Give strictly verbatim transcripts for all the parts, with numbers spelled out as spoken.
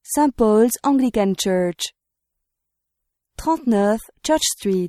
Saint Paul's Anglican Church. trente-neuf Church Street.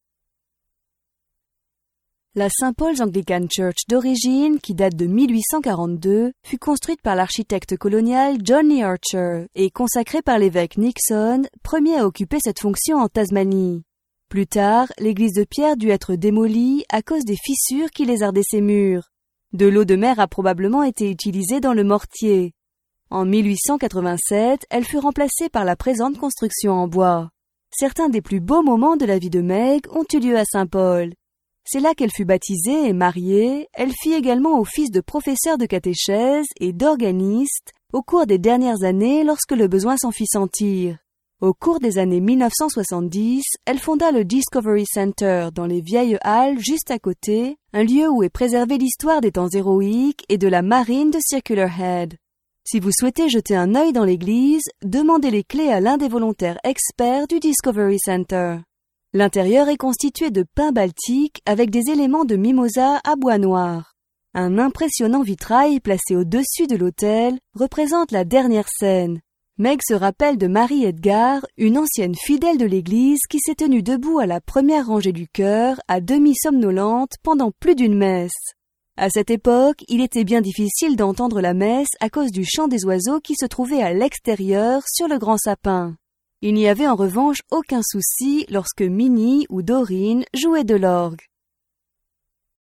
La Saint Paul's Anglican Church d'origine, qui date de mille huit cent quarante-deux, fut construite par l'architecte colonial John Lee Archer et consacrée par l'évêque Nixon, premier à occuper cette fonction en Tasmanie. Plus tard, l'église de pierre dut être démolie à cause des fissures qui lézardaient ses murs. De l'eau de mer a probablement été utilisée dans le mortier. En mille huit cent quatre-vingt-sept, elle fut remplacée par la présente construction en bois. Certains des plus beaux moments de la vie de Meg ont eu lieu à Saint Paul. C'est là qu'elle fut baptisée et mariée. Elle fit également office de professeur de catéchèse et d'organiste au cours des dernières années lorsque le besoin s'en fit sentir. Au cours des années mille neuf cent soixante-dix, elle fonda le Discovery Center dans les vieilles halles juste à côté, un lieu où est préservée l'histoire des temps héroïques et de la marine de Circular Head. Si vous souhaitez jeter un œil dans l'église, demandez les clés à l'un des volontaires experts du Discovery Center. L'intérieur est constitué de pin baltique avec des éléments de mimosa à bois noir. Un impressionnant vitrail placé au-dessus de l'autel représente la dernière scène. Meg se rappelle de Marie Edgar, une ancienne fidèle de l'église qui s'est tenue debout à la première rangée du chœur, à demi somnolente, pendant plus d'une messe. À cette époque, il était bien difficile d'entendre la messe à cause du chant des oiseaux qui se trouvait à l'extérieur sur le grand sapin. Il n'y avait en revanche aucun souci lorsque Minnie ou Doreen jouaient de l'orgue.